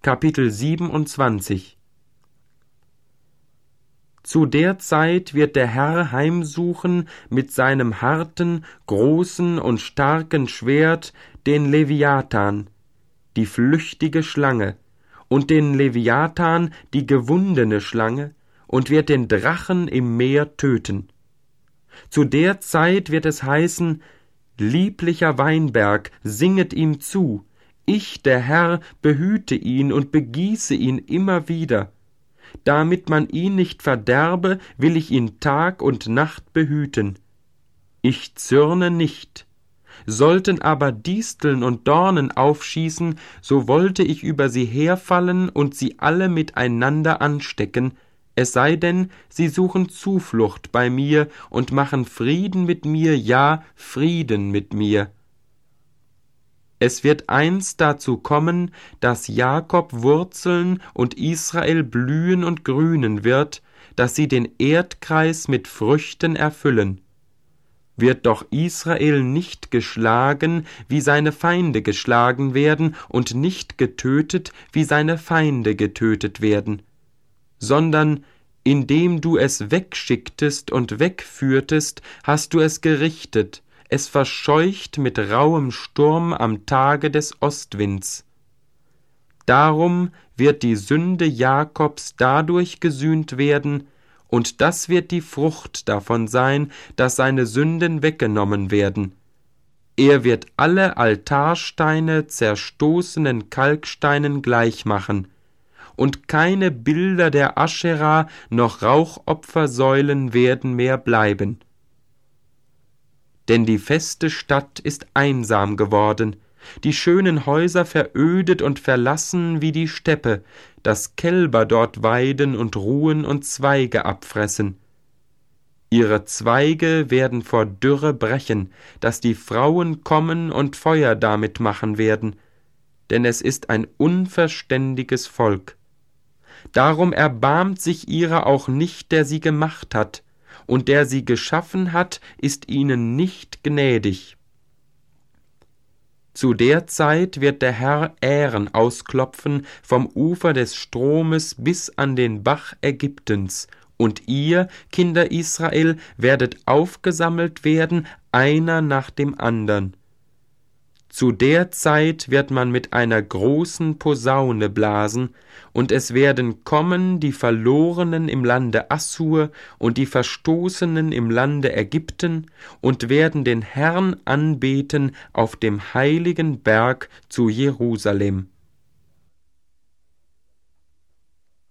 Kapitel 27. Zu der Zeit wird der Herr heimsuchen mit seinem harten, großen und starken Schwert den Leviathan, die flüchtige Schlange, und den Leviathan, die gewundene Schlange, und wird den Drachen im Meer töten. Zu der Zeit wird es heißen: Lieblicher Weinberg, singet ihm zu, ich, der Herr, behüte ihn und begieße ihn immer wieder. Damit man ihn nicht verderbe, will ich ihn Tag und Nacht behüten. Ich zürne nicht. Sollten aber Disteln und Dornen aufschießen, so wollte ich über sie herfallen und sie alle miteinander anstecken, es sei denn, sie suchen Zuflucht bei mir und machen Frieden mit mir, ja, Frieden mit mir. Es wird einst dazu kommen, dass Jakob wurzeln und Israel blühen und grünen wird, dass sie den Erdkreis mit Früchten erfüllen. Wird doch Israel nicht geschlagen, wie seine Feinde geschlagen werden, und nicht getötet, wie seine Feinde getötet werden, sondern indem du es wegschicktest und wegführtest, hast du es gerichtet, es verscheucht mit rauhem Sturm am Tage des Ostwinds. Darum wird die Sünde Jakobs dadurch gesühnt werden, und das wird die Frucht davon sein, dass seine Sünden weggenommen werden. Er wird alle Altarsteine zerstoßenen Kalksteinen gleichmachen, und keine Bilder der Aschera noch Rauchopfersäulen werden mehr bleiben. Denn die feste Stadt ist einsam geworden, die schönen Häuser verödet und verlassen wie die Steppe, dass Kälber dort weiden und ruhen und Zweige abfressen. Ihre Zweige werden vor Dürre brechen, dass die Frauen kommen und Feuer damit machen werden, denn es ist ein unverständiges Volk. Darum erbarmt sich ihrer auch nicht, der sie gemacht hat, und der sie geschaffen hat, ist ihnen nicht gnädig. Zu der Zeit wird der Herr Ähren ausklopfen vom Ufer des Stromes bis an den Bach Ägyptens, und ihr, Kinder Israel, werdet aufgesammelt werden, einer nach dem andern. Zu der Zeit wird man mit einer großen Posaune blasen, und es werden kommen die Verlorenen im Lande Assur und die Verstoßenen im Lande Ägypten und werden den Herrn anbeten auf dem heiligen Berg zu Jerusalem.